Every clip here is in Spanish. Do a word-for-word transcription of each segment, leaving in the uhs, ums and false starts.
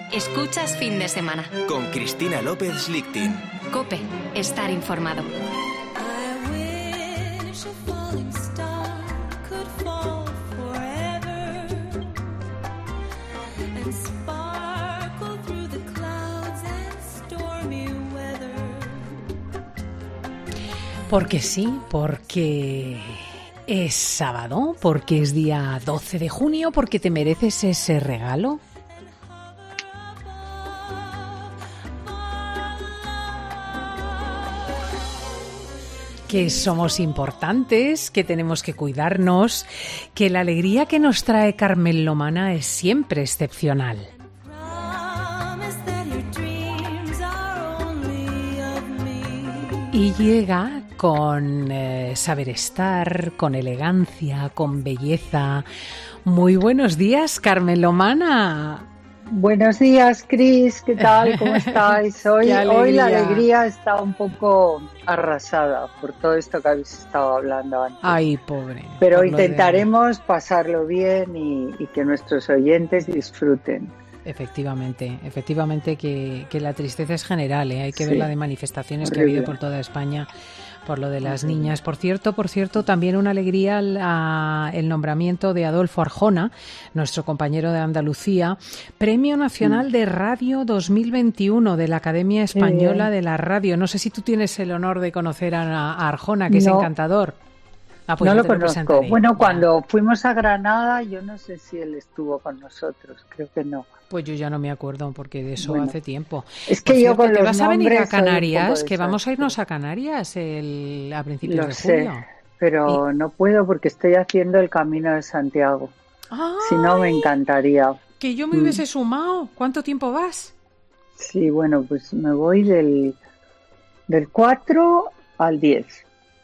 Escuchas Fin de Semana. Con Cristina López Lichtin. COPE. Estar informado. Porque sí, porque es sábado, porque es día doce de junio, porque te mereces ese regalo. Que somos importantes, que tenemos que cuidarnos, que la alegría que nos trae Carmen Lomana es siempre excepcional. Y llega con eh, saber estar, con elegancia, con belleza. Muy buenos días, Carmen Lomana. Buenos días, Cris, ¿qué tal? ¿Cómo estáis? Hoy, hoy la alegría está un poco arrasada por todo esto que habéis estado hablando antes. Ay, pobre. Pero intentaremos de... pasarlo bien y, y que nuestros oyentes disfruten. Efectivamente, efectivamente que, que la tristeza es general, ¿eh? Hay que sí. ver la de manifestaciones horrible. Que ha habido por toda España por lo de las sí. niñas. Por cierto, por cierto, también una alegría la, el nombramiento de Adolfo Arjona, nuestro compañero de Andalucía, Premio Nacional sí. de Radio dos mil veintiuno de la Academia Española sí. de la Radio. No sé si tú tienes el honor de conocer a, a Arjona, que no. es encantador. Ah, pues no lo conozco. Lo bueno, cuando fuimos a Granada, yo no sé si él estuvo con nosotros, creo que no. Pues yo ya no me acuerdo, porque de eso bueno, hace tiempo. Es que Por yo cierto, con los vas a venir a Canarias, que eso, vamos a irnos a Canarias el, a principios lo de sé, julio. Pero y... no puedo porque estoy haciendo el Camino de Santiago. ¡Ay! Si no, me encantaría. Que yo me hubiese mm. sumado. ¿Cuánto tiempo vas? Sí, bueno, pues me voy del, del cuatro al diez.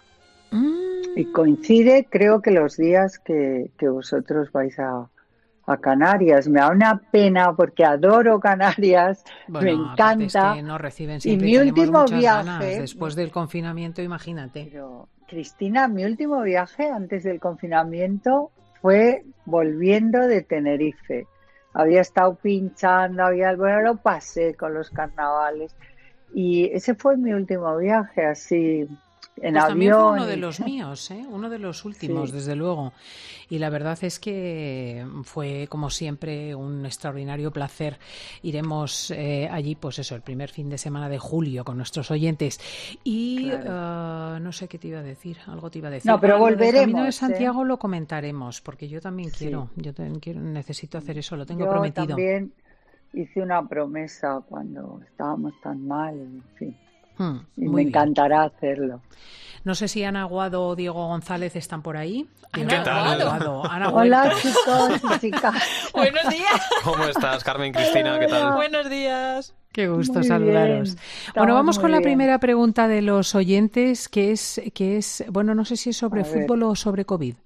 Mm. Y coincide, creo que los días que, que vosotros vais a, a Canarias. Me da una pena porque adoro Canarias, bueno, me encanta. Es que nos reciben siempre. Y mi último viaje, ganas. Después del confinamiento, imagínate. Pero, Cristina, mi último viaje antes del confinamiento fue volviendo de Tenerife. Había estado pinchando, había, bueno, lo pasé con los carnavales. Y ese fue mi último viaje, así... En pues avión. También fue uno de los míos, ¿eh? uno de los últimos, sí. desde luego. Y la verdad es que fue, como siempre, un extraordinario placer. Iremos eh, allí, pues eso, el primer fin de semana de julio con nuestros oyentes. Y claro. uh, no sé qué te iba a decir, algo te iba a decir. No, pero Ahora, volveremos. El Camino de Santiago ¿eh? lo comentaremos, porque yo también sí. quiero, yo también quiero, necesito hacer eso, lo tengo yo prometido. Yo también hice una promesa cuando estábamos tan mal, en fin. Hmm, y me encantará hacerlo. No sé si Ana Aguado o Diego González están por ahí. ¿Qué tal? Aguado, Ana Hola chicos y chicas. Buenos días. ¿Cómo estás, Carmen, Cristina? ¿Qué tal? Buenos días. Qué gusto muy saludaros. Bien. Bueno, vamos con la bien. primera pregunta de los oyentes, que es, que es, bueno, no sé si es sobre A fútbol ver. o sobre COVID.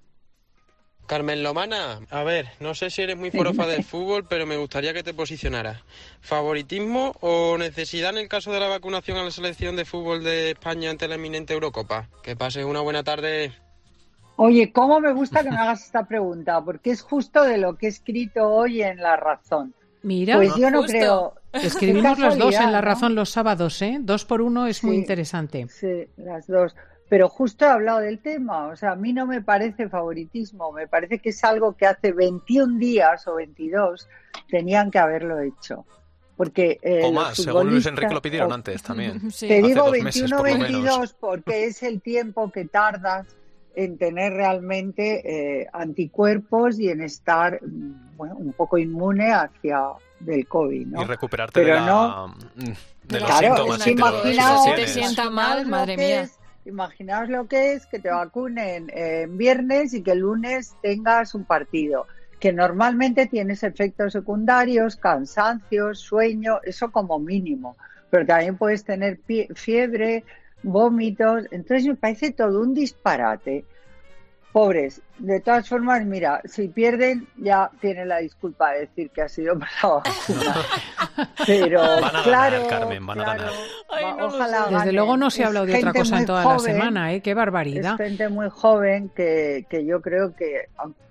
Carmen Lomana, a ver, no sé si eres muy forofa del fútbol, pero me gustaría que te posicionaras. ¿Favoritismo o necesidad en el caso de la vacunación a la selección de fútbol de España ante la inminente Eurocopa? Que pases una buena tarde. Oye, cómo me gusta que me hagas esta pregunta, porque es justo de lo que he escrito hoy en La Razón. Mira, pues yo no justo. creo... Escribimos los dos en La ¿no? Razón los sábados, ¿eh? Dos por uno es sí, muy interesante. Sí, las dos. Pero justo he hablado del tema, o sea, a mí no me parece favoritismo, me parece que es algo que hace veintiún días o veintidós tenían que haberlo hecho. Porque, eh, o más, según Luis Enrique lo pidieron o, antes también. Sí. Te digo veintiuno o veintidós porque es el tiempo que tardas en tener realmente eh, anticuerpos y en estar bueno, un poco inmune hacia del COVID, ¿no? Y recuperarte Pero de, la, no, de los claro, síntomas. Es que imaginaos, si te sienta mal, madre mía. Es, imaginaos lo que es que te vacunen eh, en viernes y que el lunes tengas un partido, que normalmente tienes efectos secundarios, cansancios, sueño, eso como mínimo, pero también puedes tener pie, fiebre, vómitos, entonces me parece todo un disparate. Pobres, de todas formas, mira, si pierden ya tienen la disculpa de decir que ha sido por la vacuna. Pero van a claro, ganar, Carmen, van claro, a ganar. Ay, no ojalá Desde ganen. luego no se ha hablado de otra cosa en toda joven, la semana, ¿eh? Qué barbaridad. Es gente muy joven que, que yo creo que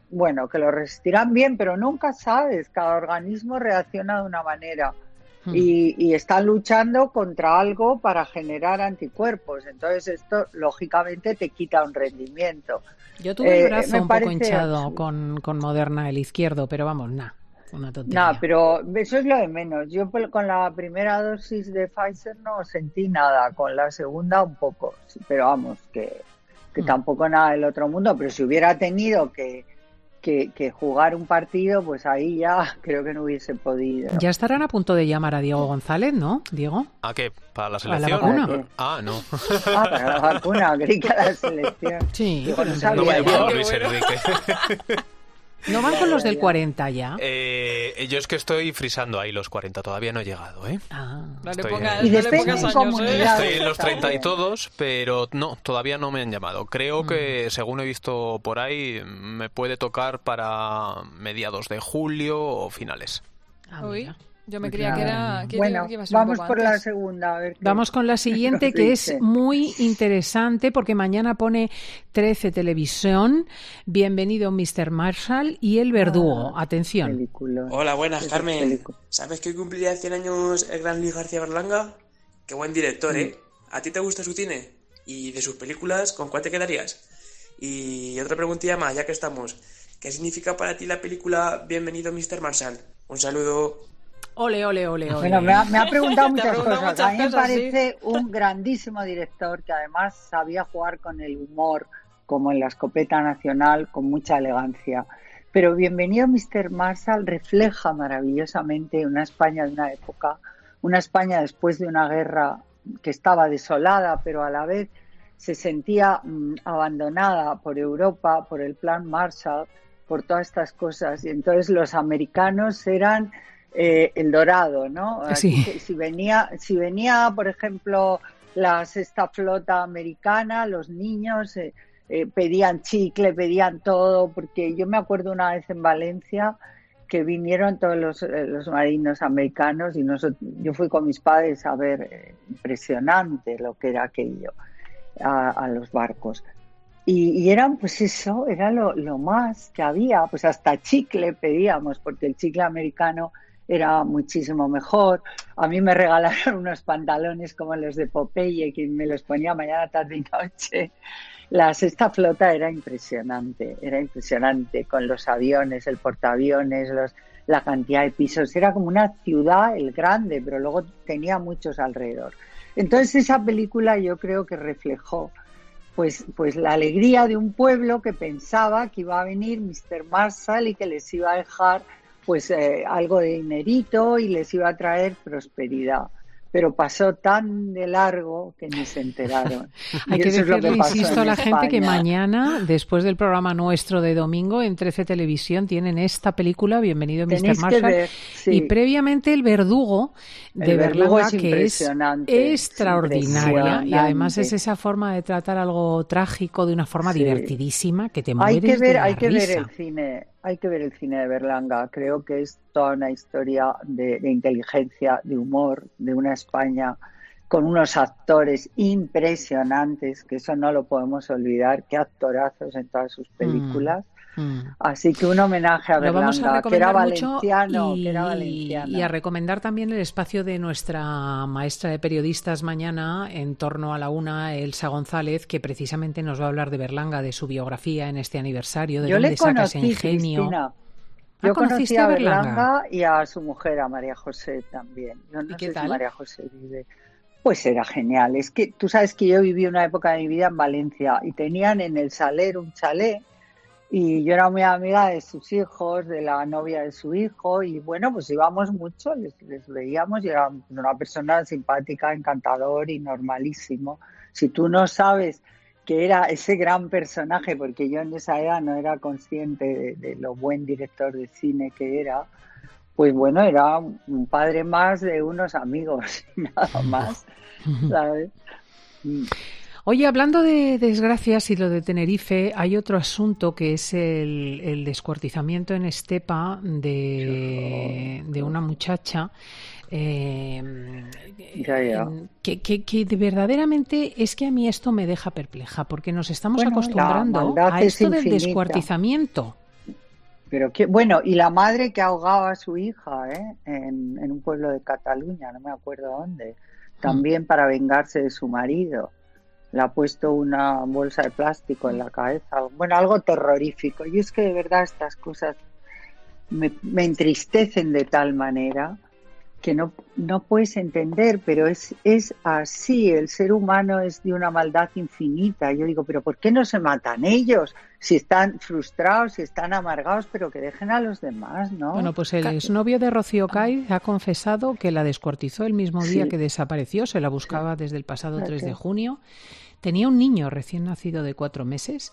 bueno, que lo resistirán bien, pero nunca sabes, cada organismo reacciona de una manera. Y, y están luchando contra algo para generar anticuerpos. Entonces esto, lógicamente, te quita un rendimiento. Yo tuve el brazo eh, un parece... poco hinchado con, con Moderna, el izquierdo, pero vamos, nada, una tontería. No, pero eso es lo de menos. Yo con la primera dosis de Pfizer no sentí nada, con la segunda un poco. Pero vamos, que, que mm. tampoco nada del otro mundo. Pero si hubiera tenido que... Que, que jugar un partido, pues ahí ya creo que no hubiese podido. Ya estarán a punto de llamar a Diego González, ¿no, Diego? ¿A qué? ¿Para la selección? ¿A la vacuna? Ah, no. Ah, para la vacuna, creí que a la selección. Sí. Digo, no, no me ha llamado Luis bueno. Enrique. ¿No van con los del cuarenta ya? Eh, yo es que estoy frisando ahí los cuarenta, todavía no he llegado, ¿eh? Ah, estoy, pongas, y no después le en años, ¿eh? estoy en los treinta y todos, pero no, todavía no me han llamado. Creo mm. que, según he visto por ahí, me puede tocar para mediados de julio o finales. Ah, Uy, yo me creía que era... Que bueno, que iba a ser un vamos poco por antes. la segunda. A ver qué... Vamos con la siguiente, que es muy interesante porque mañana pone trece Televisión. Bienvenido mister Marshall y El Verdugo. Ah, Atención. película. Hola, buenas, Esa Carmen. película. ¿Sabes que hoy cumplía cien años el gran Luis García Berlanga? Qué buen director, ¿eh? ¿A ti te gusta su cine? ¿Y de sus películas, con cuál te quedarías? Y otra preguntilla más, ya que estamos. ¿Qué significa para ti la película Bienvenido mister Marshall? Un saludo. Ole, ole, ole, ole. Bueno, me ha, me ha preguntado muchas preguntado cosas. muchas A mí me cosas, parece sí. un grandísimo director que además sabía jugar con el humor, como en La Escopeta Nacional, con mucha elegancia. Pero Bienvenido mister Marshall refleja maravillosamente una España de una época, una España después de una guerra que estaba desolada, pero a la vez se sentía mmm, abandonada por Europa, por el Plan Marshall, por todas estas cosas. Y entonces los americanos eran eh, el dorado, ¿no? Sí. Si, si venía, si venía, por ejemplo, la sexta flota americana, los niños eh, eh, pedían chicle, pedían todo, porque yo me acuerdo una vez en Valencia que vinieron todos los, eh, los marinos americanos y nosotros, yo fui con mis padres a ver, eh, impresionante lo que era aquello, a, a los barcos. Y, y eran, pues eso, era lo, lo más que había, pues hasta chicle pedíamos, porque el chicle americano era muchísimo mejor. A mí me regalaron unos pantalones como los de Popeye, que me los ponía mañana, tarde y noche. La sexta flota era impresionante, era impresionante, con los aviones, el portaaviones, los, la cantidad de pisos. Era como una ciudad, el grande, pero luego tenía muchos alrededor. Entonces esa película yo creo que reflejó Pues, pues la alegría de un pueblo que pensaba que iba a venir mister Marshall y que les iba a dejar pues eh, algo de dinerito y les iba a traer prosperidad. Pero pasó tan de largo que ni se enteraron. Hay y que eso decirle, es lo que pasó insisto, a la en gente que España. mañana, después del programa nuestro de domingo en trece Televisión, tienen esta película, Bienvenido mister Tenéis que Marshall, ver, sí. y previamente El Verdugo de El Verdugo Berlanga, es que es impresionante, extraordinaria. es Y además es impresionante. esa forma de tratar algo trágico de una forma Sí. divertidísima que te mueres Hay que ver, de la hay que ver risa. el cine, hay que ver el cine de Berlanga. Creo que es toda una historia de, de inteligencia, de humor, de una España con unos actores impresionantes, que eso no lo podemos olvidar, qué actorazos en todas sus películas. Mm, mm. Así que un homenaje a Lo vamos a Berlanga, que era recomendar mucho valenciano, y, que era valenciano. y a recomendar también el espacio de nuestra maestra de periodistas mañana en torno a la una, Elsa González, que precisamente nos va a hablar de Berlanga, de su biografía en este aniversario, de Yo dónde le saca ese conocí, ingenio. Cristina. ¿Ah, Yo conociste conocí a a Berlanga? Berlanga y a su mujer, a María José también. Yo no ¿Y qué sé tal? si María José vive. Pues era genial. Es que tú sabes que yo viví una época de mi vida en Valencia y tenían en el Saler un chalet y yo era muy amiga de sus hijos, de la novia de su hijo y bueno, pues íbamos mucho, les, les veíamos y era una persona simpática, encantador y normalísimo. Si tú no sabes que era ese gran personaje, porque yo en esa edad no era consciente de, de lo buen director de cine que era, pues bueno, era un padre más de unos amigos, nada más, ¿sabes? Oye, hablando de desgracias y lo de Tenerife, hay otro asunto que es el, el descuartizamiento en estepa de, de una muchacha eh, Ya, ya. Que, que, que de verdaderamente es que a mí esto me deja perpleja porque nos estamos Bueno, la acostumbrando maldad a es esto del infinita. descuartizamiento. Pero que, bueno, y la madre que ahogaba a su hija, ¿eh? en, en un pueblo de Cataluña, no me acuerdo dónde, también para vengarse de su marido. Le ha puesto una bolsa de plástico en la cabeza. Bueno, algo terrorífico. Y es que de verdad estas cosas me, me entristecen de tal manera que no, no puedes entender, pero es, es así. El ser humano es de una maldad infinita. Yo digo, pero ¿por qué no se matan ellos? Si están frustrados, si están amargados, pero que dejen a los demás, ¿no? Bueno, pues el exnovio de Rocío Cáiz ha confesado que la descuartizó el mismo día sí. que desapareció. Se la buscaba sí. desde el pasado tres de junio. Tenía un niño recién nacido de cuatro meses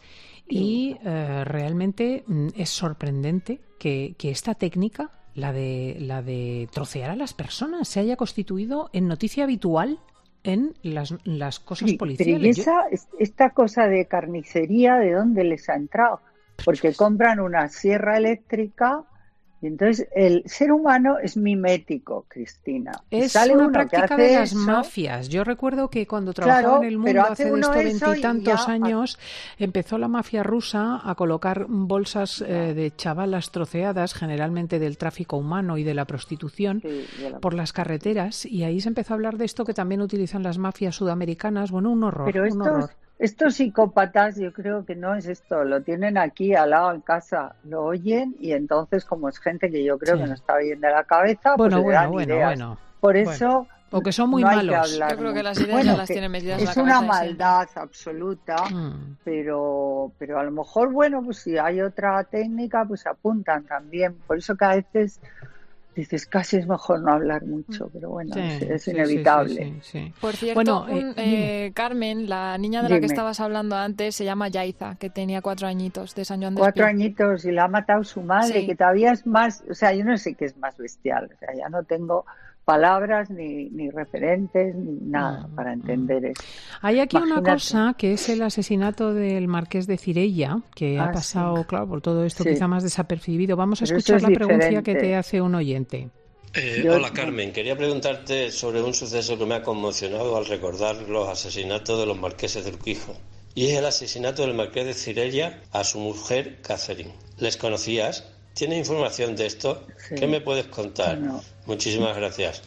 y eh, realmente es sorprendente que, que esta técnica, la de, la de trocear a las personas, se haya constituido en noticia habitual en las, las cosas sí, policiales. Pero ¿y esa, Yo... esta cosa de carnicería, de dónde les ha entrado? Porque compran una sierra eléctrica y entonces el ser humano es mimético, Cristina. Es Sale una uno práctica que de las eso. mafias. Yo recuerdo que cuando trabajaba claro, en el mundo hace, hace de esto veintitantos ya... años, empezó la mafia rusa a colocar bolsas eh, de chavalas troceadas, generalmente del tráfico humano y de la prostitución, sí, de la... por las carreteras, y ahí se empezó a hablar de esto que también utilizan las mafias sudamericanas. Bueno, un horror, Pero un estos... horror. Estos psicópatas, yo creo que no es esto, lo tienen aquí al lado en casa, lo oyen y entonces como es gente que yo creo sí. que no está bien de la cabeza, bueno, pues bueno, le dan bueno, ideas. bueno. Por eso bueno. O que son muy no hay malos. que hablar yo creo mucho. que las ideas bueno, ya las tienen metidas en la es cabeza. Es una maldad absoluta, mm. pero, pero a lo mejor, bueno, pues si hay otra técnica, pues apuntan también. Por eso que a veces... dices, casi es mejor no hablar mucho, pero bueno, sí, es, es sí, inevitable. Sí, sí, sí, sí. Por cierto, bueno, un, eh, eh, Carmen, la niña de dime. la que estabas hablando antes, se llama Yaiza, que tenía cuatro añitos, de San Joan de Cuatro Espí. añitos y la ha matado su madre, sí. que todavía es más, o sea, yo no sé qué es más bestial, o sea, ya no tengo palabras ni, ni referentes ni nada mm, para entender mm. eso. Hay aquí Imagínate. una cosa que es el asesinato del marqués de Cirella, que ah, ha pasado, sí. claro, por todo esto sí. quizá más desapercibido. Vamos a Pero escuchar la diferente. pregunta que te hace un oyente. Eh, Yo, hola Carmen, quería preguntarte sobre un suceso que me ha conmocionado al recordar los asesinatos de los marqueses de Urquijo. Y es el asesinato del marqués de Cirella a su mujer Catherine. ¿Les conocías? ¿Tienes información de esto? Sí. ¿Qué me puedes contar? No. Muchísimas gracias.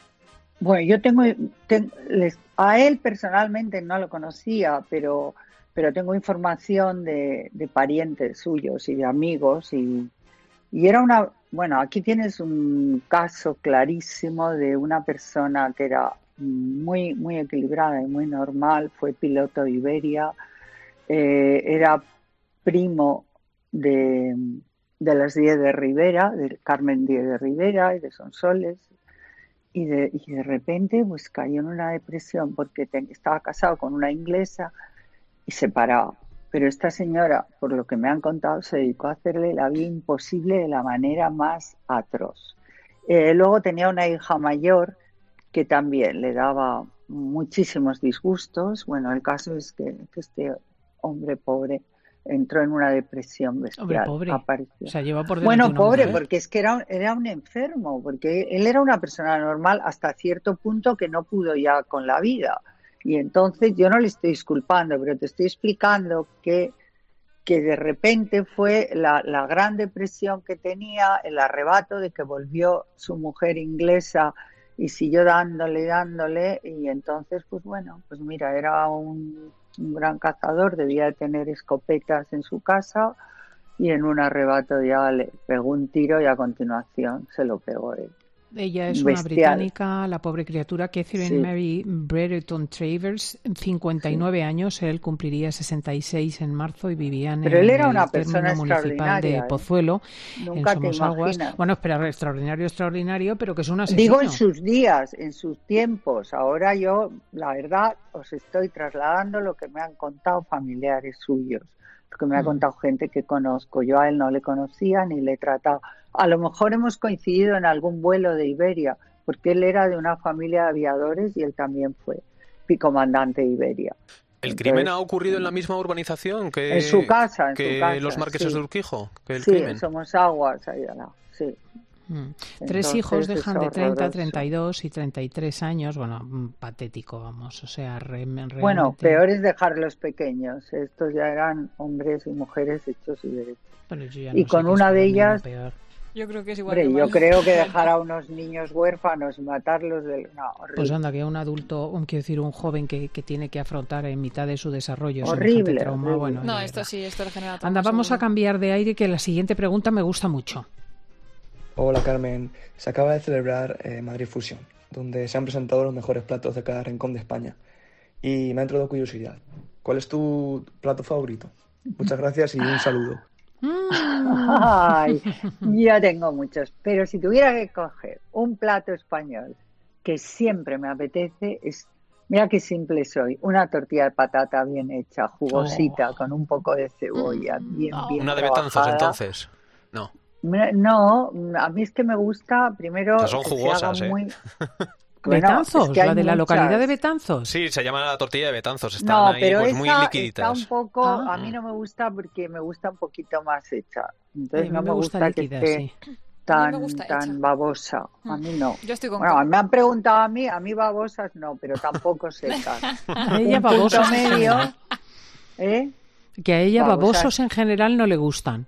Bueno, yo tengo, tengo les, a él personalmente no lo conocía, pero, pero tengo información de, de parientes suyos y de amigos y, y era una, bueno, aquí tienes un caso clarísimo de una persona que era muy, muy equilibrada y muy normal, fue piloto de Iberia, eh, era primo de... de las Díez de Rivera, de Carmen Díez de Rivera y de Sonsoles, y de, y de repente pues cayó en una depresión porque te, estaba casado con una inglesa y separado. Pero esta señora, por lo que me han contado, se dedicó a hacerle la vida imposible de la manera más atroz. Eh, luego tenía una hija mayor que también le daba muchísimos disgustos. Bueno, el caso es que, que este hombre pobre entró en una depresión bestial. Hombre, pobre. Apareció. O sea, lleva por bueno, pobre, mujer. porque es que era, era un enfermo, porque él era una persona normal hasta cierto punto que no pudo ya con la vida. Y entonces yo no le estoy disculpando, pero te estoy explicando que, que de repente fue la, la gran depresión que tenía, el arrebato de que volvió su mujer inglesa y siguió dándole, dándole, y entonces, pues bueno, pues mira, era un... un gran cazador, debía de tener escopetas en su casa y en un arrebato ya le pegó un tiro y a continuación se lo pegó él. Ella es Bestial. Una británica, la pobre criatura, Catherine sí. Mary Brereton Travers, cincuenta y nueve sí. años, él cumpliría sesenta y seis en marzo y vivía en Pero el, él era una el persona término municipal de Pozuelo, ¿eh? Nunca en Somosaguas. Bueno, espera, extraordinario, extraordinario, pero que es un asesino. Digo en sus días, en sus tiempos. Ahora yo, la verdad, os estoy trasladando lo que me han contado familiares suyos, lo que me ha contado mm. gente que conozco. Yo a él no le conocía ni le he tratado. A lo mejor hemos coincidido en algún vuelo de Iberia, porque él era de una familia de aviadores y él también fue comandante de Iberia. ¿El Entonces, crimen ha ocurrido en la misma urbanización que, en su casa, en que su casa, los marqueses sí. de Urquijo? Que el sí, crimen. en Somosaguas, ahí al lado, sí. Mm. Tres Entonces, hijos dejan es de treinta, horroroso. treinta y dos y treinta y tres años. Bueno, mm, patético, vamos. O sea, re, realmente... Bueno, peor es dejarlos pequeños. Estos ya eran hombres y mujeres hechos y derechos. Bueno, yo ya Y no sé con qué es una de para mí lo ellas- peor. Yo creo que es igual Hombre, que yo mal. creo que dejar a unos niños huérfanos y matarlos del... No, horrible. Pues anda, que un adulto, un, quiero decir, un joven que, que tiene que afrontar en mitad de su desarrollo Horrible, semejante trauma, horrible. bueno, No, de esto verdad. sí, esto le genera trauma, Anda, vamos a seguro. cambiar de aire, que la siguiente pregunta me gusta mucho. Hola Carmen, se acaba de celebrar eh, Madrid Fusión, donde se han presentado los mejores platos de cada rincón de España. Y me ha entrado curiosidad. ¿Cuál es tu plato favorito? Muchas gracias y un saludo. Ay, yo tengo muchos, pero si tuviera que coger un plato español que siempre me apetece, es, mira qué simple soy, una tortilla de patata bien hecha, jugosita, Oh. con un poco de cebolla, bien, bien Una de Betanzos, trabajada. entonces. No. No, a mí es que me gusta primero O sea, son que se jugosas, haga ¿eh? muy... Bueno, Betanzos, es que hay la de la muchas. localidad de Betanzos. Sí, se llama la tortilla de Betanzos. Están No, ahí pero pues, esa muy está liquiditas. un poco, Ah. a mí no me gusta porque me gusta un poquito más hecha. Ay, Entonces a mí no me gusta que líquida, esté sí. A mí tan, me gusta tan hecha. babosa. A mí no. Yo estoy con Bueno, Carmen. me han preguntado a mí, a mí babosas no, pero tampoco secas. A ella Un punto babosos, medio, ¿eh? que a ella Babosas. babosos en general no le gustan.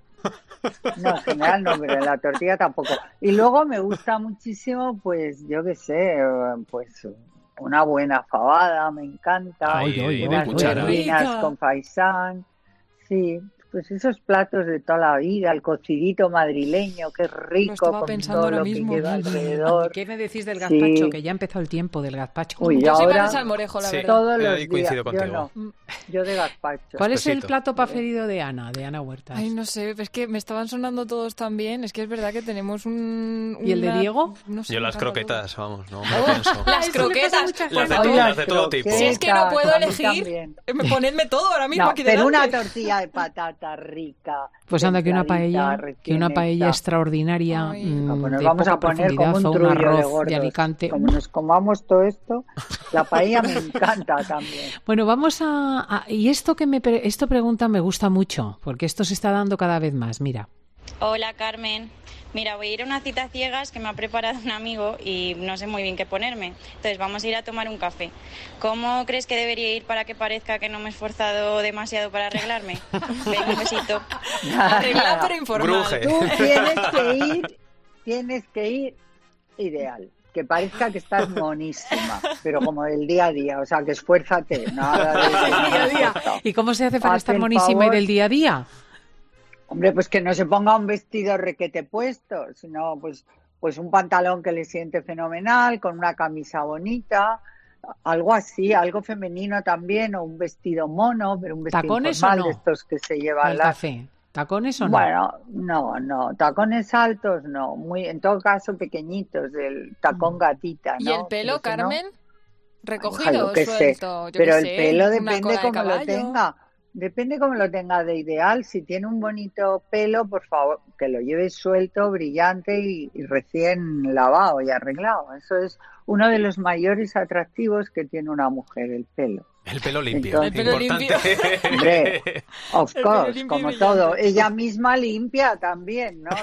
No, en general no, pero en la tortilla tampoco. Y luego me gusta muchísimo, pues, yo qué sé, eh, pues una buena fabada, me encanta. Ay, Oye, oye, unas oye, cuchara. verdinas Rica. con faisán. Sí, pues esos platos de toda la vida, el cocidito madrileño, que es rico, estaba con pensando todo ahora lo que mismo. lleva Mm. alrededor. ¿Qué me decís del Sí. gazpacho? Que ya ha empezado el tiempo del gazpacho. Uy, Yo soy ahora- más de salmorejo, la Sí. verdad. Todos Ahí los días, coincido yo contigo. no, yo de gazpacho. ¿Cuál es el Espesito. plato preferido de Ana, de Ana Huertas? Ay, no sé, es que me estaban sonando todos tan bien. Es que es verdad que tenemos un... ¿Y el de una- Diego? No sé, Yo me las encanta croquetas, vamos, no me todo. lo pienso. Las Eso le pasa a croquetas. mucha Las de por todo, favor. las de todo tipo. Si es que no puedo croquetas, a mí elegir, también. me ponedme todo ahora mismo No, aquí pero delante. una tortilla de patata rica. Pues anda, que una templadita, paella, que una recién paella hecha. extraordinaria, Ay. mm, No, pues nos de vamos poca a poner como profundidad, un o un trullo de arroz de, gordos. Alicante. Como nos comamos todo esto, la paella me encanta también. Bueno, vamos a, a- y esto que me pre- esto pregunta me gusta mucho, porque esto se está dando cada vez más. Mira, Hola Carmen, mira, voy a ir a una cita ciegas que me ha preparado un amigo y no sé muy bien qué ponerme. Entonces vamos a ir a tomar un café. ¿Cómo crees que debería ir para que parezca que no me he esforzado demasiado para arreglarme? Venga, un besito. Arreglado pero informal. Bruje. Tú tienes que ir, tienes que ir ideal. Que parezca que estás monísima, pero como del día a día, o sea, que esfuérzate. Nada de día a día. ¿Y cómo se hace para Haz estar el monísima y favor. del día a día? Hombre, pues que no se ponga un vestido requete puesto, sino pues, pues un pantalón que le siente fenomenal, con una camisa bonita, algo así, algo femenino también, o un vestido mono, pero un vestido ¿Tacones informal o no? de estos que se Para llevan el las... café. ¿Tacones o no? Bueno, no, no, tacones altos no, muy, en todo caso pequeñitos, el tacón gatita, ¿Y ¿no? el pelo, Pero si no- Carmen? Ay, ¿Recogido lo que o sé. suelto? Yo Pero qué el sé, pelo una depende cola de cómo lo caballo. tenga. Depende cómo lo tenga de ideal. Si tiene un bonito pelo, por favor, que lo lleves suelto, brillante y, y recién lavado y arreglado. Eso es uno de los mayores atractivos que tiene una mujer, el pelo. El pelo limpio. Entonces- El pelo importante. Hombre, of El pelo course, limpio y como brillante. todo. Ella misma limpia también, ¿no?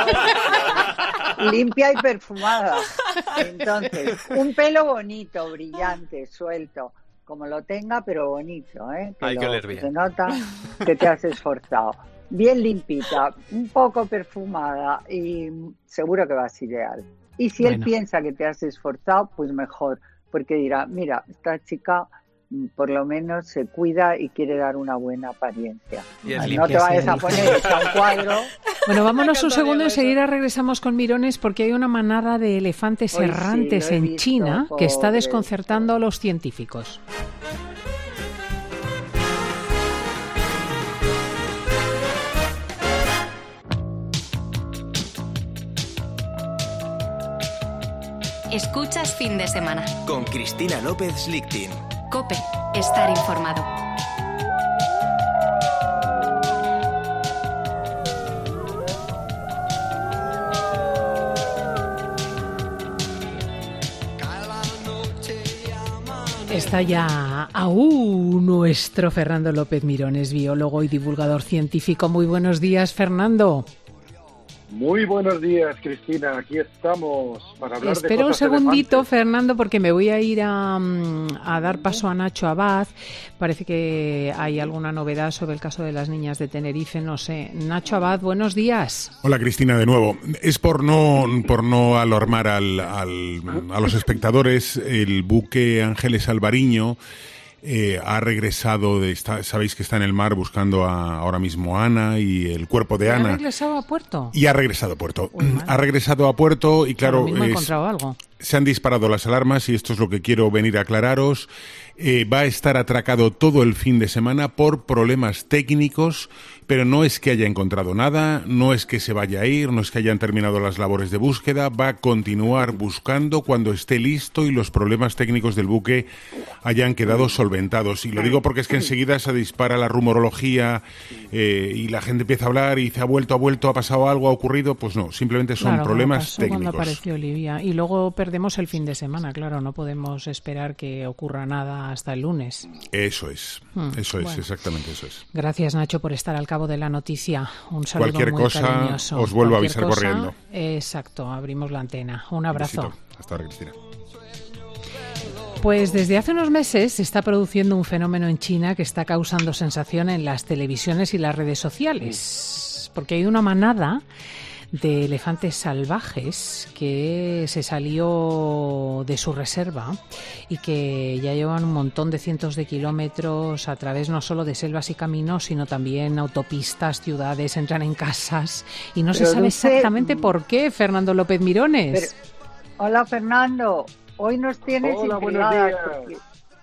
Todo- limpia y perfumada. Entonces, un pelo bonito, brillante, suelto, como lo tenga, pero bonito, ¿eh? Hay que lo- oler bien. Se nota que te has esforzado. Bien limpita, un poco perfumada y seguro que vas ideal. Y si él Bueno. piensa que te has esforzado, pues mejor, porque dirá, mira, esta chica mm, por lo menos se cuida y quiere dar una buena apariencia. Y es no limpia, te vayas sí, a dice. poner hecha un cuadro. Bueno, vámonos un encanta, segundo, Diego, enseguida regresamos con Mirones porque hay una manada de elefantes Hoy sí, errantes lo he en visto, China que está pobres. desconcertando a los científicos. Escuchas fin de semana. Con Cristina López Lichtin. Cope, estar informado. Está ya aún nuestro Fernando López Mirones, biólogo y divulgador científico. Muy buenos días, Fernando. Muy buenos días, Cristina. Aquí estamos para hablar Espera de cosas un segundito, elefantes. Fernando, porque me voy a ir a, a dar paso a Nacho Abad. Parece que hay alguna novedad sobre el caso de las niñas de Tenerife, no sé. Nacho Abad, buenos días. Hola, Cristina, de nuevo. Es por no por no alarmar al, al, a los espectadores. El buque Ángeles Alvariño Eh, ha regresado, de, está, sabéis que está en el mar buscando a, ahora mismo a Ana y el cuerpo de Ana. ¿Ha regresado a puerto? Y ha regresado a puerto. Ha regresado a puerto y claro, Ahora mismo he es, encontrado algo. se han disparado las alarmas y esto es lo que quiero venir a aclararos. Eh, va a estar atracado todo el fin de semana por problemas técnicos, pero no es que haya encontrado nada, no es que se vaya a ir, no es que hayan terminado las labores de búsqueda, va a continuar buscando cuando esté listo y los problemas técnicos del buque hayan quedado solventados. Y lo digo porque es que enseguida se dispara la rumorología eh, y la gente empieza a hablar y dice ha vuelto, ha vuelto, ha pasado algo, ha ocurrido. Pues no, simplemente son Claro, problemas como pasó técnicos. cuando apareció Olivia. Y luego perdemos el fin de semana, claro, no podemos esperar que ocurra nada hasta el lunes. Eso es, Hmm, eso es, bueno. exactamente eso es. Gracias, Nacho, por estar al cabo de la noticia. Un saludo Cualquier muy cosa, cariñoso. os vuelvo a Cualquier avisar cosa, corriendo. Exacto, abrimos la antena. Un abrazo. Besito. Hasta ahora, Cristina. Pues desde hace unos meses se está produciendo un fenómeno en China que está causando sensación en las televisiones y las redes sociales. Porque hay una manada de elefantes salvajes que se salió de su reserva y que ya llevan un montón de cientos de kilómetros a través no solo de selvas y caminos, sino también autopistas, ciudades, entran en casas y no se Pero sabe Dulce, exactamente por qué, Fernando López Mirones. Pero- hola, Fernando. Hoy nos tienes Hola, buenos intrigadas días. porque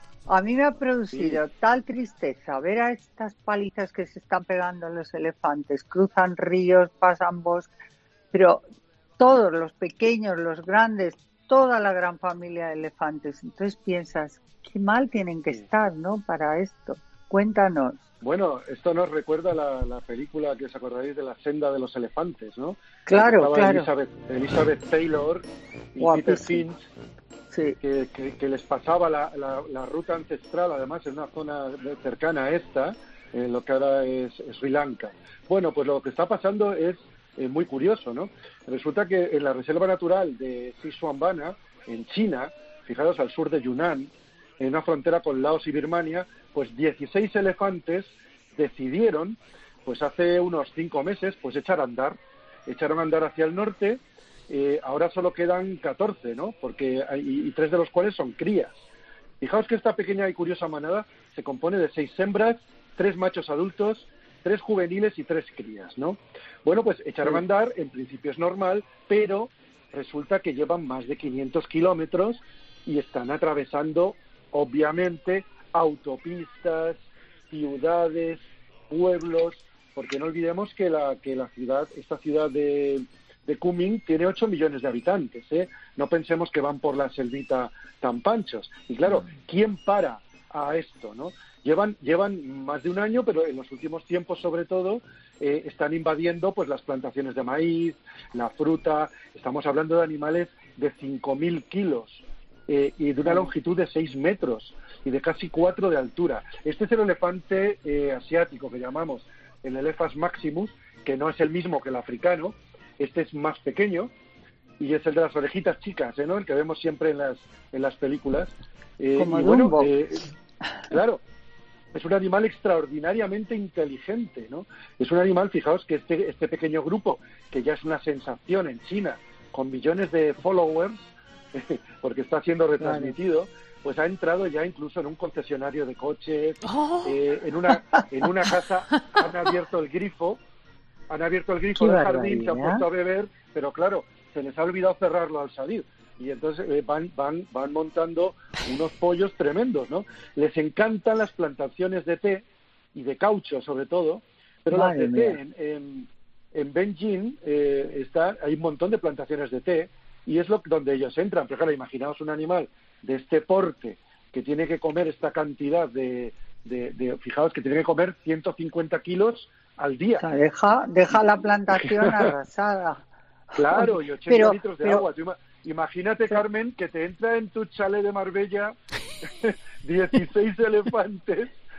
a mí me ha producido tal tristeza ver a estas palizas que se están pegando los elefantes. Cruzan ríos, pasan bosques, pero todos, los pequeños, los grandes, toda la gran familia de elefantes. Entonces piensas, qué mal tienen que estar, ¿no?, para esto. Cuéntanos. Bueno, esto nos recuerda la, la película que os acordaréis de La senda de los elefantes, ¿no? Claro, Estaba claro. Elizabeth, Elizabeth Taylor y Guapísimo. Peter Finch, Sí. que, que- que les pasaba la, la- la ruta ancestral, además en una zona de- cercana a esta, en lo que ahora es, es Sri Lanka. Bueno, pues lo que está pasando es eh, muy curioso, ¿no? Resulta que en la reserva natural de Sichuanbana, en China, fijaros al sur de Yunnan, en una frontera con Laos y Birmania, pues dieciséis elefantes decidieron, pues hace unos cinco meses, pues echar a andar. Echaron a andar hacia el norte. Eh, ahora solo quedan catorce, ¿no? Porque hay, y, y tres de los cuales son crías. Fijaos que esta pequeña y curiosa manada se compone de seis hembras, tres machos adultos, tres juveniles y tres crías, ¿no? Bueno, pues echaron a andar, en principio es normal, pero resulta que llevan más de quinientos kilómetros y están atravesando, obviamente, autopistas, ciudades, pueblos, porque no olvidemos que la que la ciudad, esta ciudad de de Kunming tiene ocho millones de habitantes, ¿eh? No pensemos que van por la selvita tan panchos. Y claro, ¿quién para a esto, no? Llevan llevan más de un año, pero en los últimos tiempos, sobre todo, eh, están invadiendo pues las plantaciones de maíz, la fruta. Estamos hablando de animales de cinco mil kilos eh, y de una longitud de seis metros y de casi cuatro de altura. Este es el elefante eh, asiático que llamamos el Elephas maximus, que no es el mismo que el africano. Este es más pequeño y es el de las orejitas chicas, ¿eh? ¿no? El que vemos siempre en las en las películas. Eh, Como y bueno, Dumbo. eh, claro, es un animal extraordinariamente inteligente, ¿no? Es un animal, fijaos que este este pequeño grupo, que ya es una sensación en China, con millones de followers, porque está siendo retransmitido, pues ha entrado ya incluso en un concesionario de coches, ¡Oh! eh, en una en una casa han abierto el grifo. Han abierto el grifo ¡Qué del jardín, se han barbaridad! puesto a beber, pero claro, se les ha olvidado cerrarlo al salir. Y entonces eh, van van van montando unos pollos tremendos, ¿no? Les encantan las plantaciones de té y de caucho, sobre todo, pero Madre las de té mía. en, en, en Beijing eh, está, hay un montón de plantaciones de té y es lo donde ellos entran. Pero claro, imaginaos un animal de este porte que tiene que comer esta cantidad de, de, de fijaos que tiene que comer ciento cincuenta kilos al día. O sea, deja, deja la plantación arrasada. Claro, y ochenta Pero- litros de pero- agua. Tú ima- imagínate, Carmen, que te entra en tu chalet de Marbella dieciséis elefantes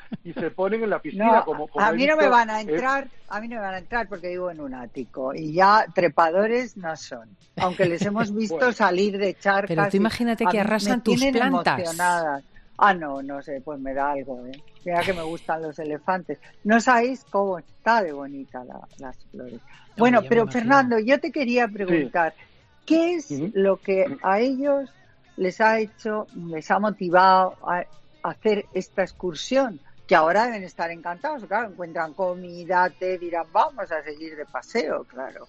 y se ponen en la piscina. No, como, como a he mí no visto, me van a es- entrar, a mí no me van a entrar porque vivo en un ático y ya trepadores no son. Aunque les hemos visto Bueno. salir de charcas. Pero tú y imagínate a que mí arrasan me tus tienen plantas. emocionadas. Ah, no, no sé, pues me da algo, ¿eh? Mira que me gustan los elefantes. No sabéis cómo está de bonita la- las flores. Bueno, ya me pero imagino. Fernando, yo te quería preguntar, ¿qué es Ujú. lo que a ellos les ha hecho, les ha motivado a hacer esta excursión? Que ahora deben estar encantados, claro, encuentran comida, te dirán, vamos a seguir de paseo, claro.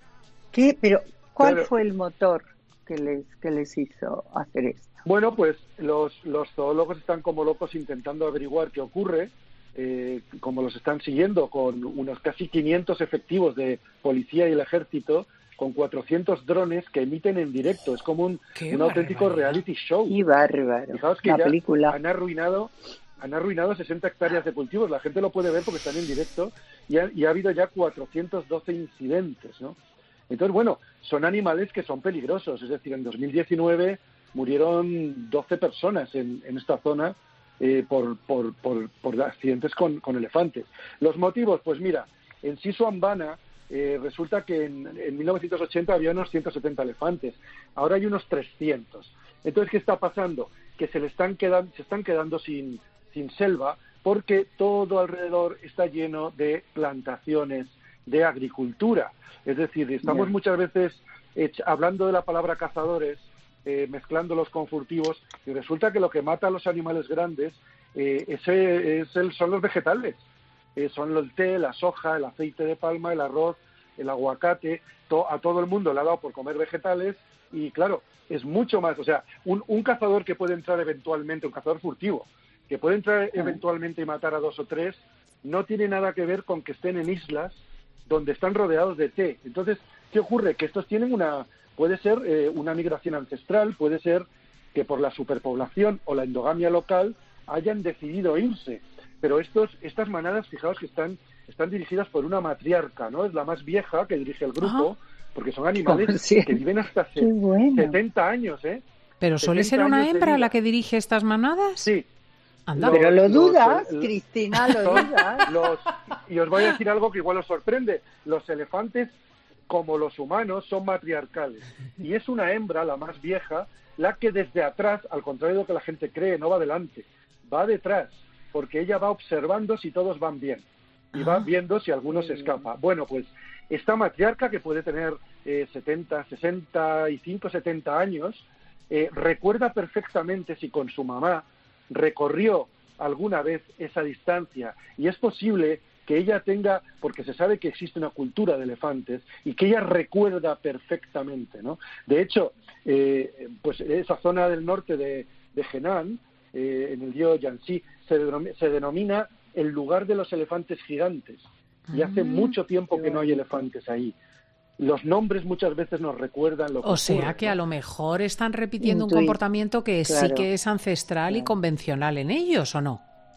¿Qué? Pero, ¿cuál Claro. fue el motor que les, que les hizo hacer esto? Bueno, pues los, los zoólogos están como locos intentando averiguar qué ocurre, eh, como los están siguiendo con unos casi quinientos efectivos de policía y el ejército, con cuatrocientos drones que emiten en directo. Es como un, ¡Qué un auténtico barbaridad! reality show. Y bárbaro. Fijaos que La ya película. han arruinado han arruinado sesenta hectáreas de cultivos. La gente lo puede ver porque están en directo y ha, y ha habido ya cuatrocientos doce incidentes, ¿no? Entonces, bueno, son animales que son peligrosos. Es decir, en dos mil diecinueve murieron doce personas en, en esta zona eh, por, por, por, por accidentes con, con elefantes. Los motivos, pues mira, en Sisuambana eh, resulta que en, en mil novecientos ochenta había unos ciento setenta elefantes. Ahora hay unos trescientos. Entonces, ¿qué está pasando? Que se le están quedando, se están quedando sin, sin selva porque todo alrededor está lleno de plantaciones de agricultura. Es decir, estamos Ya. muchas veces ech- hablando de la palabra cazadores, eh, mezclándolos con furtivos, y resulta que lo que mata a los animales grandes eh, ese, es el, son los vegetales. Eh, son el té, la soja, el aceite de palma, el arroz, el aguacate. To- a todo el mundo le ha dado por comer vegetales y, claro, es mucho más. O sea, un, un cazador que puede entrar eventualmente, un cazador furtivo, que puede entrar eventualmente y matar a dos o tres, no tiene nada que ver con que estén en islas donde están rodeados de té. Entonces, ¿qué ocurre? Que estos tienen una, puede ser eh, una migración ancestral, puede ser que por la superpoblación o la endogamia local hayan decidido irse. Pero estos, estas manadas, fijaos que están, están dirigidas por una matriarca, ¿no? Es la más vieja que dirige el grupo, porque son animales Sí. que viven hasta se- Qué bueno. setenta años, ¿eh? ¿Pero suele ser setenta una años de hembra vida. la que dirige estas manadas? Sí. Anda. Pero lo Los- dudas, los- Cristina, lo son dudas. los, y os voy a decir algo que igual os sorprende. Los elefantes, como los humanos, son matriarcales. Y es una hembra, la más vieja, la que desde atrás, al contrario de lo que la gente cree, no va adelante, va detrás, porque ella va observando si todos van bien. Y va viendo si alguno se escapa. Bueno, pues esta matriarca, que puede tener eh, setenta, sesenta y cinco, setenta años, eh, recuerda perfectamente si con su mamá recorrió alguna vez esa distancia, y es posible que ella tenga, porque se sabe que existe una cultura de elefantes, y que ella recuerda perfectamente, ¿no? De hecho, eh, pues esa zona del norte de, de Henan, eh, en el río Yangtze, se, denom- se denomina el lugar de los elefantes gigantes, y hace mucho tiempo que no hay elefantes ahí. Los nombres muchas veces nos recuerdan lo que O sea ocurre, que ¿no? a lo mejor están repitiendo un Intuit- comportamiento que sí claro. que es ancestral y convencional en ellos, ¿o no?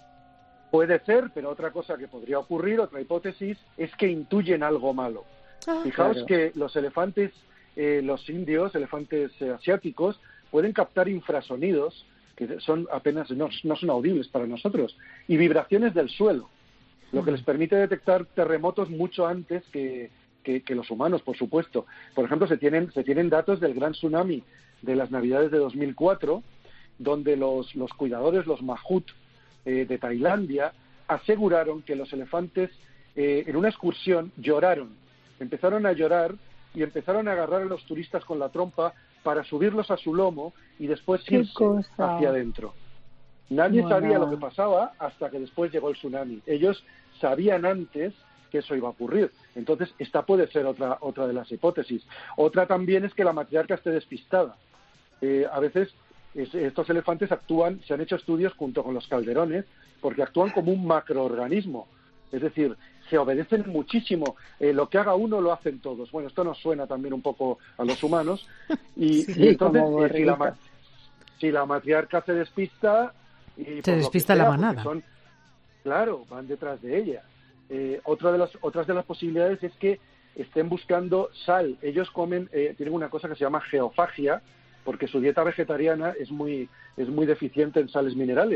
Puede ser, pero otra cosa que podría ocurrir, otra hipótesis, es que intuyen algo malo. Fijaos Claro. que los elefantes, eh, los indios, elefantes eh, asiáticos, pueden captar infrasonidos que son apenas no, no son audibles para nosotros, y vibraciones del suelo, lo que les permite detectar terremotos mucho antes que, que, que los humanos, por supuesto. Por ejemplo, se tienen, se tienen datos del gran tsunami de las Navidades de dos mil cuatro, donde los, los cuidadores, los Mahut eh, de Tailandia, aseguraron que los elefantes eh, en una excursión lloraron, empezaron a llorar y empezaron a agarrar a los turistas con la trompa para subirlos a su lomo y después ¿Qué irse cosa? hacia adentro. Nadie Bueno. sabía lo que pasaba hasta que después llegó el tsunami. Ellos sabían antes que eso iba a ocurrir. Entonces, esta puede ser otra, otra de las hipótesis. Otra también es que la matriarca esté despistada. Eh, a veces es- estos elefantes actúan, se han hecho estudios junto con los calderones, porque actúan como un macroorganismo. Es decir, se obedecen muchísimo. Eh, lo que haga uno lo hacen todos. Bueno, esto nos suena también un poco a los humanos. Y, Sí, y entonces, como eh, si, la, borrica. ma- si la matriarca se despista... Y por lo que despista la sea, porque manada. son- claro, van detrás de ella. Eh, otra de las, otras de las posibilidades es que estén buscando sal. Ellos comen, eh, tienen una cosa que se llama geofagia, porque su dieta vegetariana es muy, es muy deficiente en sales minerales.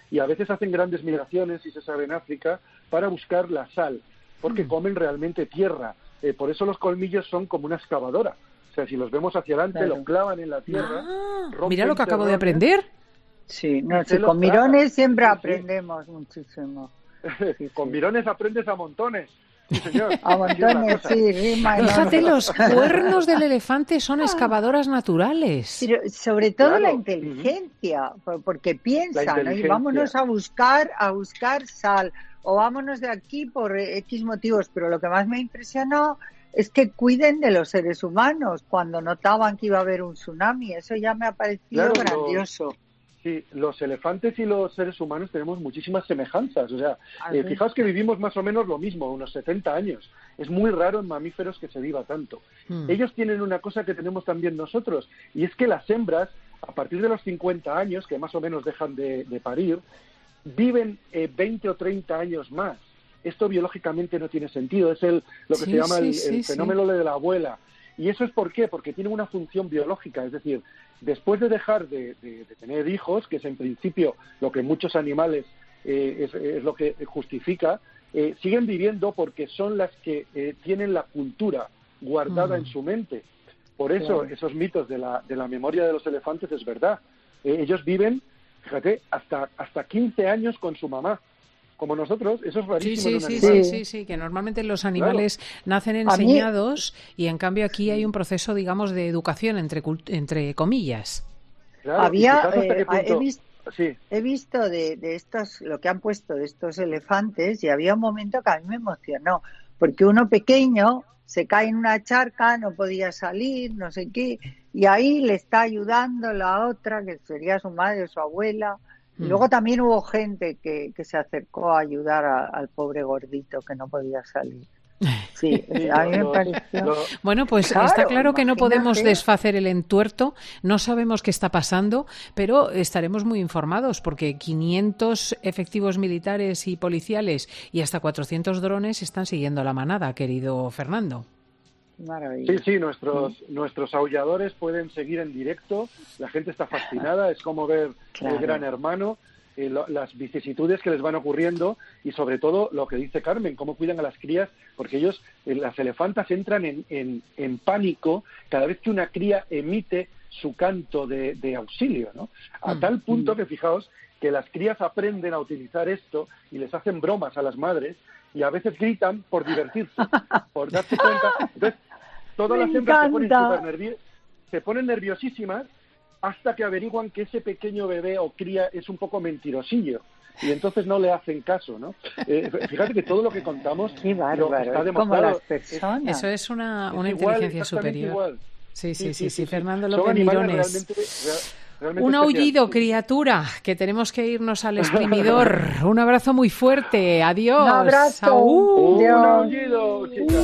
y a veces hacen grandes migraciones, si se sabe, en África, para buscar la sal, porque comen realmente tierra. Eh, por eso los colmillos son como una excavadora. O sea, si los vemos hacia adelante, claro, los clavan en la tierra. Ah, mira lo que acabo de aprender. Sí, no, sí, con mirones siempre sí, aprendemos sí. muchísimo. Sí, con sí. mirones aprendes a montones. Sí, señor. A montones, sí. Rima, Fíjate, no. los cuernos del elefante son excavadoras naturales. Pero sobre todo claro. la inteligencia, porque piensan, ¿no? Y vámonos a buscar, a buscar sal, o vámonos de aquí por X motivos. Pero lo que más me impresionó es que cuiden de los seres humanos cuando notaban que iba a haber un tsunami. Eso ya me ha parecido claro, grandioso. Lo... Sí, los elefantes y los seres humanos tenemos muchísimas semejanzas. O sea, eh, fijaos que vivimos más o menos lo mismo, unos setenta años. Es muy raro en mamíferos que se viva tanto. Mm. Ellos tienen una cosa que tenemos también nosotros, y es que las hembras, a partir de los cincuenta años, que más o menos dejan de, de parir, viven eh, veinte o treinta años más. Esto biológicamente no tiene sentido. Es el lo que sí, se llama sí, el, sí, el fenómeno sí. de la abuela. ¿Y eso es por qué? Porque tienen una función biológica, es decir, después de dejar de, de, de tener hijos, que es en principio lo que muchos animales eh, es, es lo que justifica, eh, siguen viviendo porque son las que eh, tienen la cultura guardada mm. en su mente. Por eso claro. esos mitos de la, de la memoria de los elefantes es verdad. Eh, ellos viven, fíjate, hasta, hasta quince años con su mamá. Como nosotros, eso es rarísimo. Sí, sí, sí, sí, sí, sí, que normalmente los animales claro. nacen enseñados y en cambio aquí hay un proceso, digamos, de educación, entre entre comillas. Claro, Había, eh, he, visto, sí. he visto de, de estos, lo que han puesto de estos elefantes, y había un momento que a mí me emocionó, porque uno pequeño se cae en una charca, no podía salir, no sé qué, y ahí le está ayudando la otra, que sería su madre o su abuela. Y luego también hubo gente que, que se acercó a ayudar a, al pobre gordito que no podía salir. Sí, a mí me pareció... Bueno, pues claro, está claro que no podemos desfacer el entuerto, no sabemos qué está pasando, pero estaremos muy informados porque quinientos efectivos militares y policiales y hasta cuatrocientos drones están siguiendo la manada, querido Fernando. Maravilla. Sí, sí, nuestros sí. nuestros aulladores pueden seguir en directo, la gente está fascinada, es como ver claro. el Gran Hermano, eh, lo, las vicisitudes que les van ocurriendo y sobre todo lo que dice Carmen, cómo cuidan a las crías, porque ellos, eh, las elefantas entran en, en, en pánico cada vez que una cría emite su canto de, de auxilio, ¿no? A mm. tal punto que fijaos que las crías aprenden a utilizar esto y les hacen bromas a las madres y a veces gritan por divertirse, por darse cuenta. Entonces, todas Me las hembras se ponen, nervi- se ponen nerviosísimas hasta que averiguan que ese pequeño bebé o cría es un poco mentirosillo y entonces no le hacen caso, ¿no? Eh, fíjate que todo lo que contamos Qué bárbaro, lo está demostrado. Como las personas. Eso es una, una es igual, inteligencia superior. Igual. Sí, sí, sí, sí, sí, sí. Fernando Son López Mirones. Realmente, real, realmente un aullido, especial. criatura, que tenemos que irnos al exprimidor. Un abrazo muy fuerte. Adiós. Un abrazo. Saúl. Un aullido, chicas.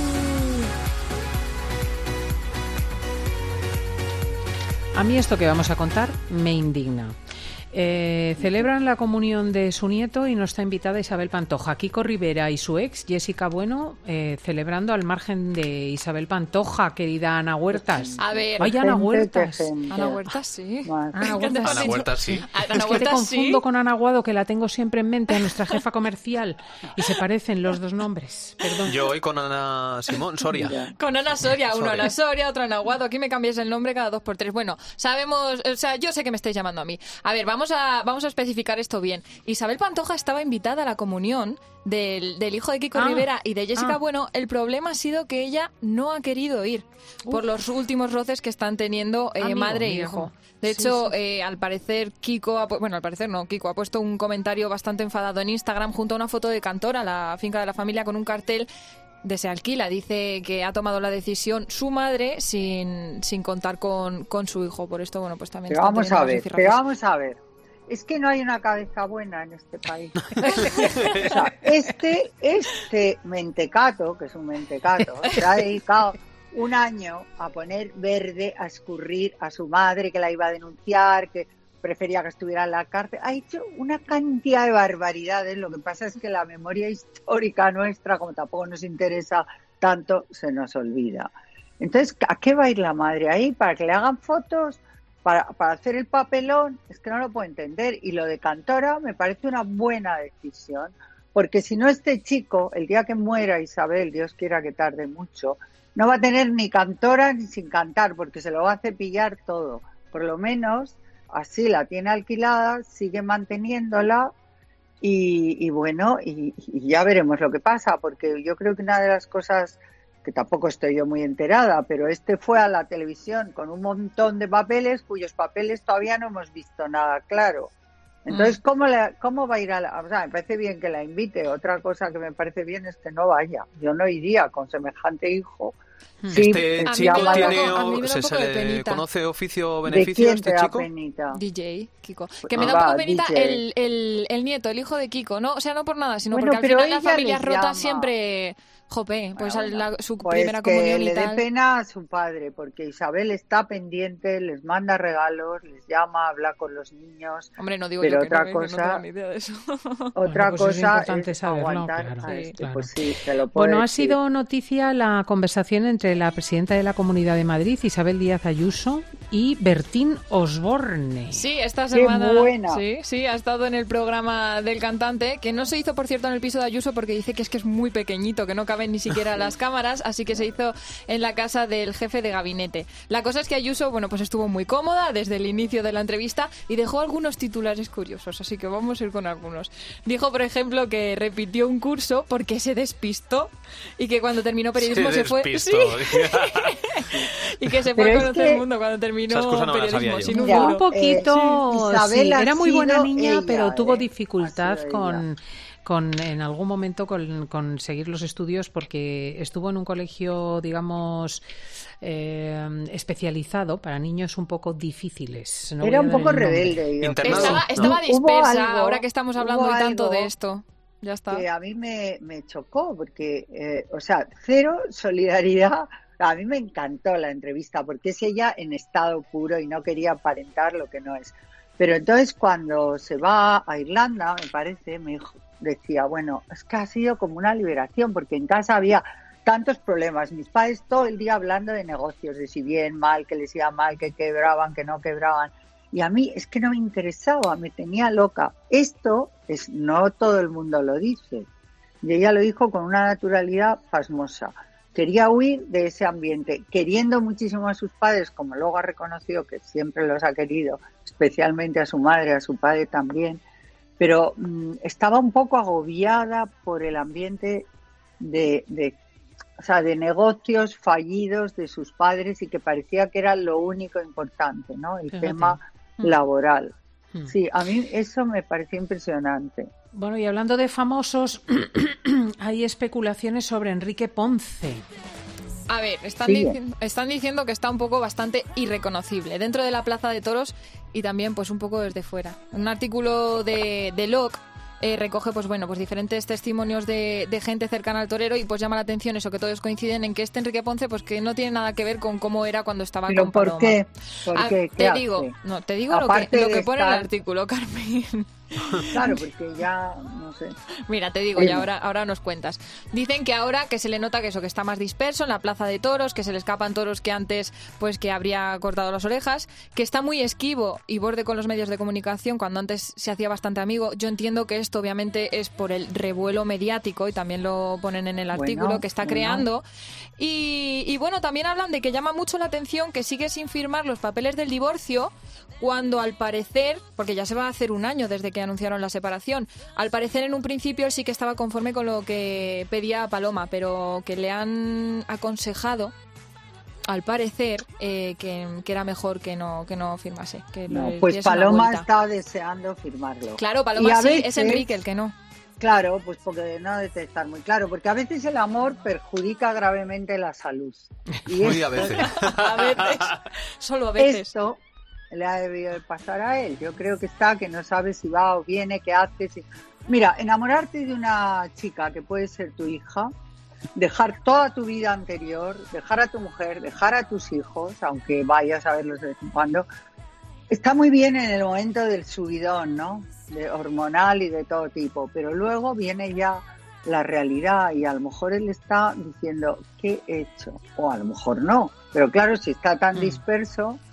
A mí esto que vamos a contar me indigna. Eh, celebran la comunión de su nieto y no está invitada Isabel Pantoja. Kiko Rivera y su ex, Jessica Bueno, eh, celebrando al margen de Isabel Pantoja, querida Ana Huertas. A ver. Ay, Ana Huertas. Ana Huertas, sí. Ana Huertas, Ana Huertas, sí. Ana es que te confundo con Ana Aguado, que la tengo siempre en mente, a nuestra jefa comercial, y se parecen los dos nombres. Perdón. Yo hoy con Ana Simón Soria. Con Ana Soria, uno Soria. Ana Soria, otro Ana Aguado. Aquí me cambiáis el nombre cada dos por tres. Bueno, sabemos, o sea, yo sé que me estáis llamando a mí. A ver, vamos a, vamos a especificar esto bien. Isabel Pantoja estaba invitada a la comunión del, del hijo de Kiko ah, Rivera y de Jessica ah. Bueno. El problema ha sido que ella no ha querido ir Uf. por los últimos roces que están teniendo eh, Amigo, madre e hijo. De hecho, sí, sí. Eh, al parecer Kiko, ha, bueno, al parecer no, Kiko ha puesto un comentario bastante enfadado en Instagram junto a una foto de Cantora, la finca de la familia, con un cartel de Se Alquila. Dice que ha tomado la decisión su madre sin, sin contar con, con su hijo. Por esto, bueno, pues también... Pero vamos a ver, pero vamos a ver. Es que no hay una cabeza buena en este país. O sea, este, este mentecato, que es un mentecato, se ha dedicado un año a poner verde, a escurrir a su madre, que la iba a denunciar, que prefería que estuviera en la cárcel. Ha hecho una cantidad de barbaridades. Lo que pasa es que la memoria histórica nuestra, como tampoco nos interesa tanto, se nos olvida. Entonces, ¿a qué va a ir la madre ahí? ¿Para que le hagan fotos? para, para hacer el papelón, es que no lo puedo entender. Y lo de Cantora me parece una buena decisión, porque si no, este chico, el día que muera Isabel, Dios quiera que tarde mucho, no va a tener ni cantora ni sin cantar, porque se lo va a cepillar todo. Por lo menos, así la tiene alquilada, sigue manteniéndola y, y bueno, y, y ya veremos lo que pasa, porque yo creo que una de las cosas, que tampoco estoy yo muy enterada, pero este fue a la televisión con un montón de papeles, cuyos papeles todavía no hemos visto nada claro. Entonces, ¿cómo, la, ¿cómo va a ir a la...? O sea, me parece bien que la invite. Otra cosa que me parece bien es que no vaya. Yo no iría con semejante hijo. Sí, este chico tiene, se, se le conoce oficio o beneficio a este chico. D J, Kiko. Que me da un poco de penita el, el, el nieto, el hijo de Kiko, ¿no? O sea, no por nada, sino bueno, porque al final las familias rotas siempre... Jope, pues bueno, la, su pues primera que comunión y le tal. dé pena a su padre, porque Isabel está pendiente, les manda regalos, les llama, habla con los niños. Hombre, no digo pero yo que otra no, cosa, que no tengo ni idea de eso. Otra bueno, pues cosa es importante es saberlo, aguantar claro, a este, claro. pues sí, se lo puede Bueno, ha decir. sido noticia la conversación entre la presidenta de la Comunidad de Madrid, Isabel Díaz Ayuso, y Bertín Osborne. Sí, esta semana Qué buena. sí, sí, ha estado en el programa del cantante, que no se hizo, por cierto, en el piso de Ayuso porque dice que es que es muy pequeñito, que no caben ni siquiera las cámaras, así que se hizo en la casa del jefe de gabinete. La cosa es que Ayuso, bueno, pues estuvo muy cómoda desde el inicio de la entrevista y dejó algunos titulares curiosos, así que vamos a ir con algunos. Dijo, por ejemplo, que repitió un curso porque se despistó y que cuando terminó periodismo se, se fue... Sí. Y que se fue Pero a conocer que... el mundo cuando terminó no periodismo. Sin un, Mira, un poquito, eh, sí, sí, era muy buena niña, ella, pero tuvo eh, dificultad con... con en algún momento con, con seguir los estudios porque estuvo en un colegio, digamos, eh, especializado para niños un poco difíciles. No Era un poco rebelde. Yo. Estaba, estaba dispersa, algo, ahora que estamos hablando y tanto de esto. Ya está. Que a mí me, me chocó porque, eh, o sea, cero solidaridad. A mí me encantó la entrevista porque es ella en estado puro y no quería aparentar lo que no es. Pero entonces cuando se va a Irlanda, me parece, me dijo, decía, bueno, es que ha sido como una liberación, porque en casa había tantos problemas. Mis padres todo el día hablando de negocios, de si bien, mal, que les iba mal, que quebraban, que no quebraban. Y a mí es que no me interesaba, me tenía loca. Esto es, no todo el mundo lo dice. Y ella lo dijo con una naturalidad pasmosa. Quería huir de ese ambiente, queriendo muchísimo a sus padres, como luego ha reconocido que siempre los ha querido, especialmente a su madre, a su padre también. Pero mmm, estaba un poco agobiada por el ambiente de, de, o sea, de negocios fallidos de sus padres y que parecía que era lo único importante, ¿no? El Fíjate. tema laboral. Hmm. Sí, a mí eso me pareció impresionante. Bueno, y hablando de famosos, hay especulaciones sobre Enrique Ponce. A ver, están, sí. dici- están diciendo que está un poco bastante irreconocible dentro de la Plaza de Toros y también pues un poco desde fuera. Un artículo de, de Locke eh, recoge pues bueno pues diferentes testimonios de, de gente cercana al torero y pues llama la atención eso, que todos coinciden en que este Enrique Ponce pues que no tiene nada que ver con cómo era cuando estaba ¿Pero con por Paloma. qué? ¿Por ah, qué? ¿Qué te hace? digo, no, te digo lo que, lo que pone estar... el artículo, Carmen. Claro, porque ya, no sé. Mira, te digo, ya ahora, ahora nos cuentas. Dicen que ahora que se le nota que eso, que está más disperso en la Plaza de Toros, que se le escapan toros que antes, pues que habría cortado las orejas, que está muy esquivo y borde con los medios de comunicación cuando antes se hacía bastante amigo. Yo entiendo que esto obviamente es por el revuelo mediático y también lo ponen en el artículo bueno, que está bueno. creando. Y, y bueno, también hablan de que llama mucho la atención que sigue sin firmar los papeles del divorcio cuando al parecer, porque ya se va a hacer un año desde que anunciaron la separación, al parecer en un principio él sí que estaba conforme con lo que pedía Paloma, pero que le han aconsejado, al parecer, eh, que, que era mejor que no que no firmase. Que no, le pues Paloma está deseando firmarlo. Claro, Paloma sí, veces, es Enrique el que no. Claro, pues porque no debe estar muy claro, porque a veces el amor perjudica gravemente la salud. Y muy esto, a veces. A veces, solo a veces. Esto le ha debido pasar a él. Yo creo que está, que no sabe si va o viene, qué hace. Si... Mira, enamorarte de una chica que puede ser tu hija, dejar toda tu vida anterior, dejar a tu mujer, dejar a tus hijos, aunque vayas a verlos de vez en cuando, está muy bien en el momento del subidón, ¿no? De hormonal y de todo tipo, pero luego viene ya la realidad y a lo mejor él está diciendo ¿qué he hecho? O a lo mejor no, pero claro, si está tan disperso...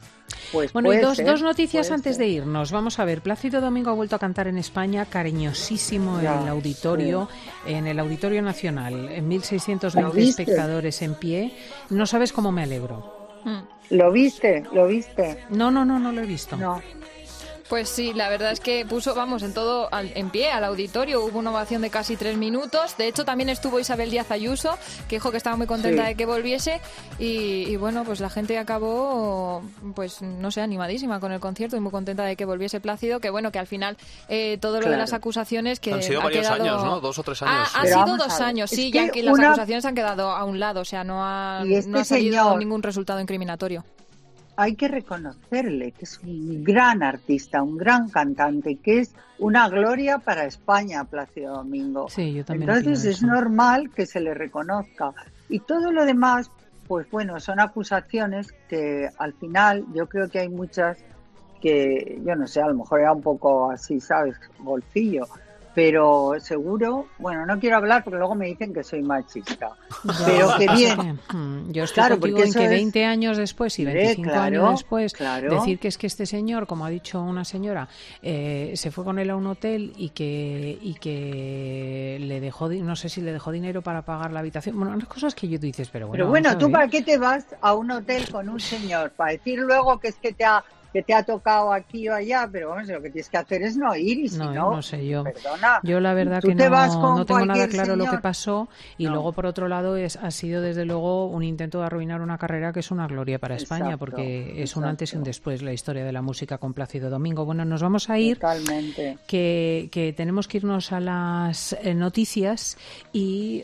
Pues bueno, y dos, ser, dos noticias antes ser. de irnos. Vamos a ver, Plácido Domingo ha vuelto a cantar en España, cariñosísimo ya, en el auditorio, sí. en el Auditorio Nacional, en mil seiscientos veinte espectadores en pie. No sabes cómo me alegro. ¿Lo viste? ¿Lo viste? No, no, no, no lo he visto. No. Pues sí, la verdad es que puso, vamos, en todo al, en pie al auditorio. Hubo una ovación de casi tres minutos. De hecho, también estuvo Isabel Díaz Ayuso, que dijo que estaba muy contenta sí. de que volviese. Y, y bueno, pues la gente acabó, pues no sé, animadísima con el concierto y muy contenta de que volviese Plácido. Que bueno, que al final eh, todo lo claro. de las acusaciones que han sido ha varios quedado... años, ¿no? Dos o tres años. Ah, sí. han sido dos años, sí, ya que las una... acusaciones han quedado a un lado. O sea, no ha, este no ha salido señor... ningún resultado incriminatorio. Hay que reconocerle que es un gran artista, un gran cantante, que es una gloria para España, Plácido Domingo. Sí, yo también Entonces es eso. normal que se le reconozca. Y todo lo demás, pues bueno, son acusaciones que al final yo creo que hay muchas que, yo no sé, a lo mejor era un poco así, ¿sabes? Golfillo. Pero seguro, bueno, no quiero hablar porque luego me dicen que soy machista. No, pero que bien. Que, yo estoy claro, contigo en que es... veinte años después y veinticinco claro, años después, claro. decir que es que este señor, como ha dicho una señora, eh, se fue con él a un hotel y que y que le dejó, no sé si le dejó dinero para pagar la habitación. Bueno, unas cosas que yo tú dices, pero bueno. Pero bueno, ¿tú para qué te vas a un hotel con un señor? Para decir luego que es que te ha... que te ha tocado aquí o allá, pero vamos, lo que tienes que hacer es no ir y si no, no, no sé yo. Perdona, yo la verdad que no, no tengo nada claro señor. lo que pasó y no. luego por otro lado es ha sido desde luego un intento de arruinar una carrera que es una gloria para España exacto, porque es exacto. un antes y un después la historia de la música con Plácido Domingo. Bueno, nos vamos a ir Totalmente. que que tenemos que irnos a las eh, noticias y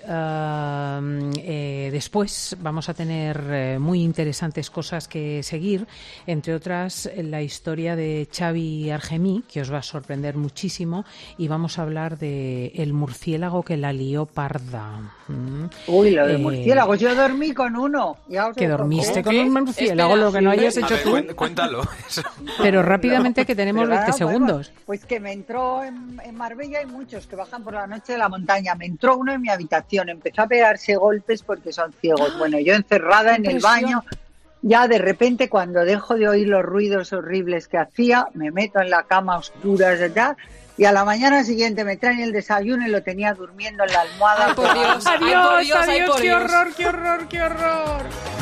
uh, eh, después vamos a tener eh, muy interesantes cosas que seguir, entre otras la historia de Xavi Argemí, que os va a sorprender muchísimo, y vamos a hablar de el murciélago que la lió parda. ¿Mm? Uy, lo de eh, murciélagos, yo dormí con uno. Ya os que dormiste con ¿Qué? un murciélago, Espera, lo que no sí, hayas A hecho ver, tú. cuéntalo. Pero rápidamente, que tenemos Pero veinte nada, segundos. Bueno, pues que me entró en, en Marbella, hay muchos que bajan por la noche de la montaña. Me entró uno en mi habitación, empezó a pegarse golpes porque son ciegos. Bueno, yo encerrada en el baño. Ya de repente, cuando dejo de oír los ruidos horribles que hacía, me meto en la cama a oscuras y tal, y a la mañana siguiente me traen el desayuno y lo tenía durmiendo en la almohada. Ay, por Dios, Adiós, ay, por Dios, adiós, ay, por qué Dios. horror, qué horror, qué horror.